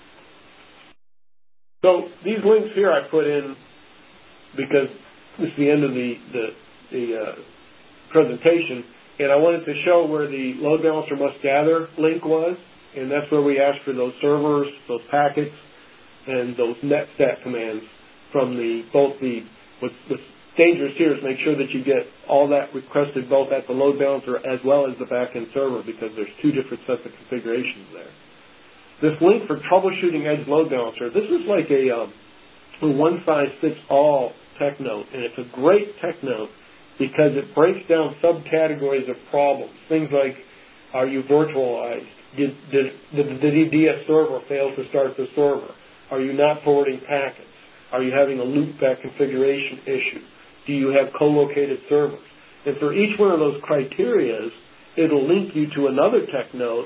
So these links here I put in because this is the end of the, the, the uh, presentation, and I wanted to show where the load balancer must gather link was, and that's where we asked for those servers, those packets, and those netstat commands from the both the What's, what's dangerous here is make sure that you get all that requested both at the load balancer as well as the backend server because there's two different sets of configurations there. This link for troubleshooting Edge load balancer, this is like a, um, a one-size-fits-all tech note, and it's a great tech note because it breaks down subcategories of problems. Things like, are you virtualized? Did, did, did, did the D S server fail to start the server? Are you not forwarding packets? Are you having a loopback configuration issue? Do you have co-located servers? And for each one of those criterias, it'll link you to another tech note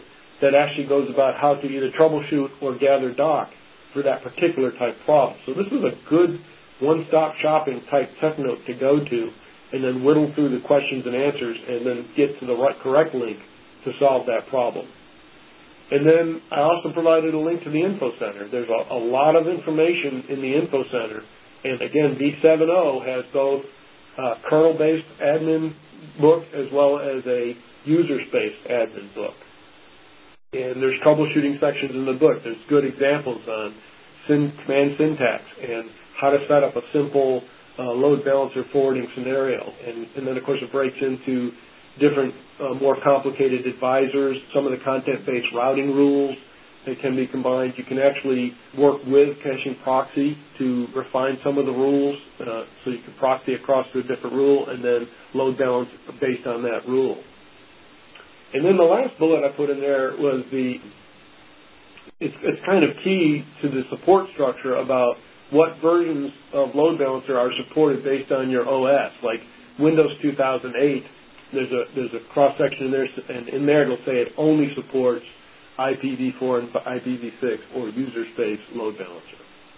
that actually goes about how to either troubleshoot or gather doc for that particular type problem. So this is a good one-stop shopping type tech note to go to and then whittle through the questions and answers and then get to the right, correct link to solve that problem. And then I also provided a link to the Info Center. There's a, a lot of information in the Info Center. And again, V seven point zero has both uh, kernel-based admin book as well as a user-space admin book. And there's troubleshooting sections in the book. There's good examples on syn- command syntax and how to set up a simple uh, load balancer forwarding scenario. And, and then, of course, it breaks into different uh, more complicated advisors, some of the content-based routing rules that can be combined. You can actually work with caching proxy to refine some of the rules, uh, so you can proxy across to a different rule and then load balance based on that rule. And then the last bullet I put in there was the, it's, it's kind of key to the support structure about what versions of load balancer are supported based on your O S. Like Windows two thousand eight, there's a there's a cross section in there, and in there it'll say it only supports I P v four and I P v six or user space load balancer.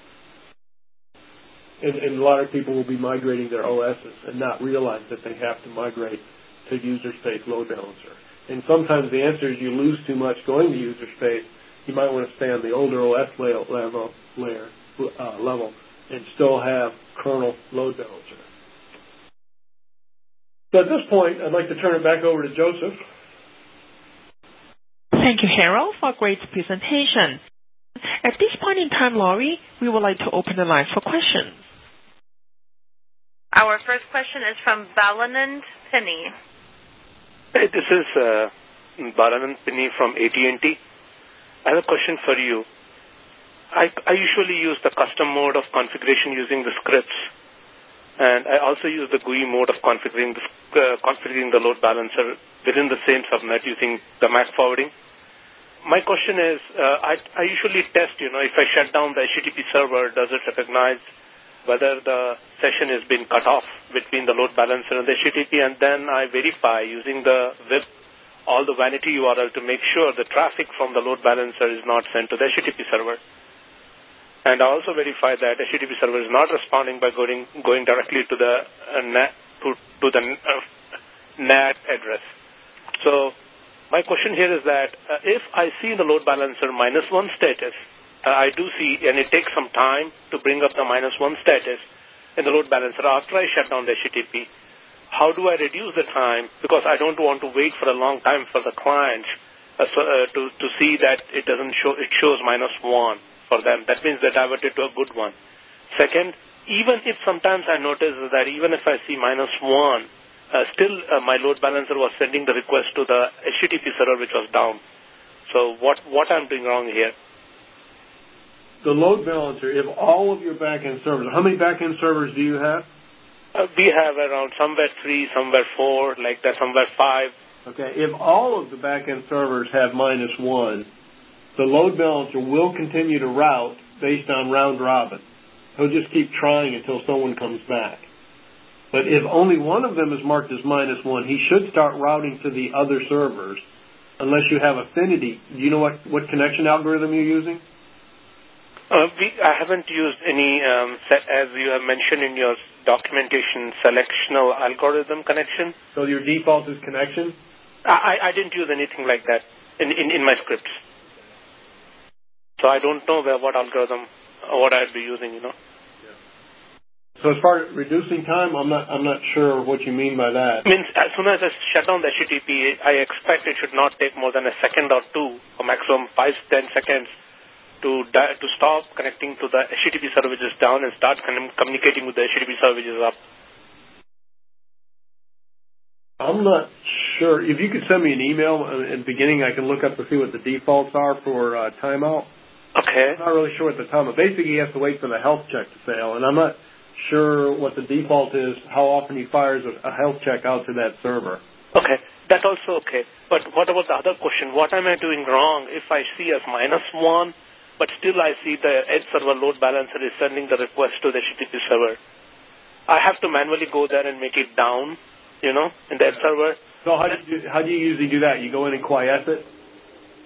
And, and a lot of people will be migrating their O Ss and not realize that they have to migrate to user space load balancer. And sometimes the answer is you lose too much going to user space. You might want to stay on the older O S level, layer, uh, level and still have kernel load balancer. So at this point, I'd like to turn it back over to Joseph. Thank you, Harold, for a great presentation. At this point in time, Laurie, we would like to open the line for questions. Our first question is from Balanand Penny. Hey, this is uh, Balanand Penny from A T and T. I have a question for you. I, I usually use the custom mode of configuration using the scripts, and I also use the G U I mode of configuring the, uh, configuring the load balancer within the same subnet using the M A C forwarding. My question is, uh, I, I usually test, you know, if I shut down the H T T P server, does it recognize whether the session has been cut off between the load balancer and the H T T P, and then I verify using the web all the vanity U R L to make sure the traffic from the load balancer is not sent to the H T T P server. And I also verify that H T T P server is not responding by going going directly to the uh, N A T to, to the uh, N A T address. So my question here is that uh, if I see the load balancer minus one status, uh, I do see, and it takes some time to bring up the minus one status in the load balancer after I shut down the H T T P. How do I reduce the time? Because I don't want to wait for a long time for the client uh, so, uh, to to see that it doesn't show it shows minus one for them. That means they diverted to a good one. Second, even if sometimes I notice that even if I see minus one, uh, still uh, my load balancer was sending the request to the H T T P server which was down. So what what I'm doing wrong here? The load balancer, if all of your backend servers, how many backend servers do you have? Uh, we have around somewhere three, somewhere four, like that, somewhere five. Okay, if all of the backend servers have minus one, the load balancer will continue to route based on round robin. He'll just keep trying until someone comes back. But if only one of them is marked as minus one, he should start routing to the other servers unless you have affinity. Do you know what, what connection algorithm you're using? Uh, we, I haven't used any, um, set, as you have mentioned in your documentation, selectional algorithm connection. So your default is connection? I, I didn't use anything like that in, in, in my scripts. So I don't know where, what algorithm, what I'd be using, you know. Yeah. So as far as reducing time, I'm not, I'm not sure what you mean by that. Means as soon as I shut down the H T T P, I expect it should not take more than a second or two, or maximum five, ten seconds, to di- to stop connecting to the H T T P server which is down and start con- communicating with the H T T P server which is up. I'm not sure. If you could send me an email in the beginning, I can look up to see what the defaults are for uh, timeout. Okay. I'm not really sure what the timeout. Basically, he has to wait for the health check to fail, and I'm not sure what the default is, how often he fires a, a health check out to that server. Okay. That's also okay. But what about the other question? What am I doing wrong if I see as minus one, but still I see the edge server load balancer is sending the request to the H T T P server? I have to manually go there and make it down, you know, in the edge server. So how do you, how do you usually do that? You go in and quiesce it?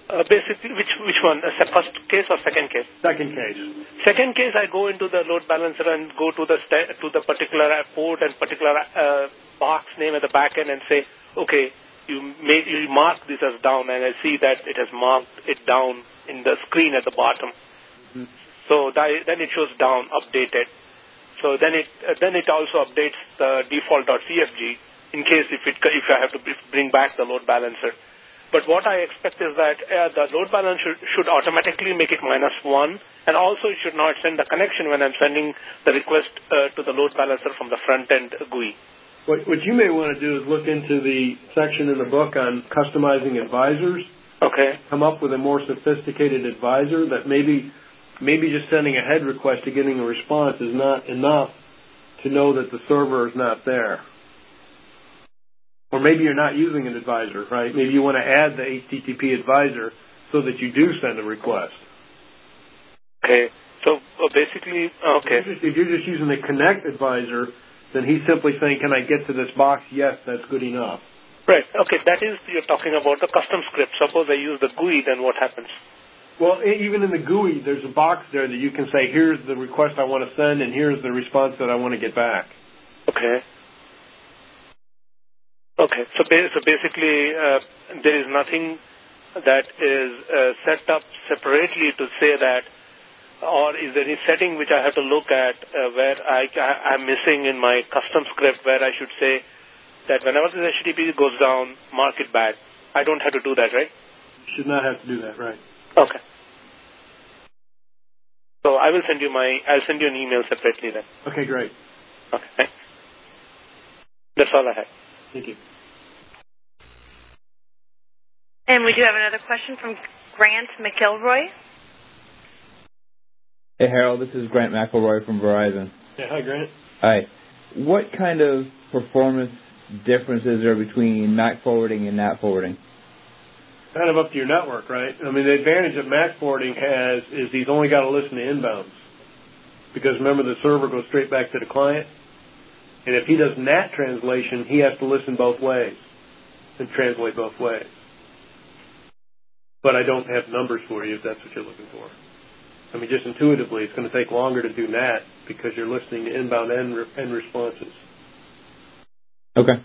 Uh, basically, which which one? Uh, first case or second case? Second case. Second case, I go into the load balancer and go to the st- to the particular port and particular uh, box name at the back end and say, okay, you make you mark this as down, and I see that it has marked it down in the screen at the bottom. Mm-hmm. So that, then it shows down updated. So then it uh, then it also updates the default.cfg in case if it if I have to bring back the load balancer. But what I expect is that uh, the load balancer should, should automatically make it minus one, and also it should not send the connection when I'm sending the request uh, to the load balancer from the front-end G U I. What, what you may want to do is look into the section in the book on customizing advisors. Okay. Come up with a more sophisticated advisor that maybe maybe just sending a head request to getting a response is not enough to know that the server is not there. Or maybe you're not using an advisor, right? Maybe you want to add the H T T P advisor so that you do send a request. Okay. So uh, basically, okay. If you're, just, if you're just using the connect advisor, then he's simply saying, can I get to this box? Yes, that's good enough. Right. Okay. That is, you're talking about the custom script. Suppose I use the G U I, then what happens? Well, even in the G U I, there's a box there that you can say, here's the request I want to send, and here's the response that I want to get back. Okay. Okay. So, ba- so basically, uh, there is nothing that is uh, set up separately to say that, or is there any setting which I have to look at uh, where I, I, I'm missing in my custom script where I should say that whenever the H T T P goes down, mark it bad. I don't have to do that, right? You should not have to do that, right? Okay. So I will send you my, I'll send you an email separately then. Okay, great. Okay, thanks. That's all I have. Thank you. And we do have another question from Grant McElroy. Hey, Harold, this is Grant McElroy from Verizon. Yeah, hi, Grant. Hi. What kind of performance differences are between M A C forwarding and N A T forwarding? Kind of up to your network, right? I mean, the advantage that M A C forwarding has is he's only got to listen to inbounds. Because remember, the server goes straight back to the client. And if he does N A T translation, he has to listen both ways and translate both ways. But I don't have numbers for you if that's what you're looking for. I mean, just intuitively, it's going to take longer to do N A T because you're listening to inbound and, re- and responses. Okay.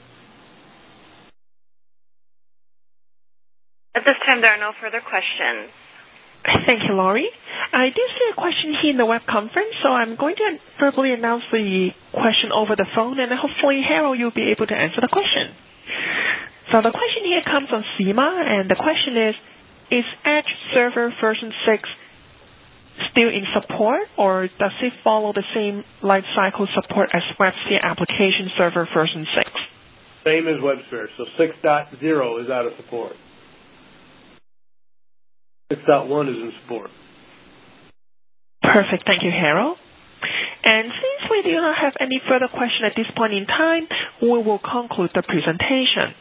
At this time, there are no further questions. Thank you, Laurie. I do see a question here in the web conference, so I'm going to verbally announce the question over the phone, and hopefully, Harold, you'll be able to answer the question. So the question here comes on SEMA, and the question is, is Edge Server version six still in support, or does it follow the same life cycle support as WebSphere Application Server version six? Same as WebSphere. So six point oh is out of support. six point one is in support. Perfect. Thank you, Harold. And since we do not have any further questions at this point in time, we will conclude the presentation.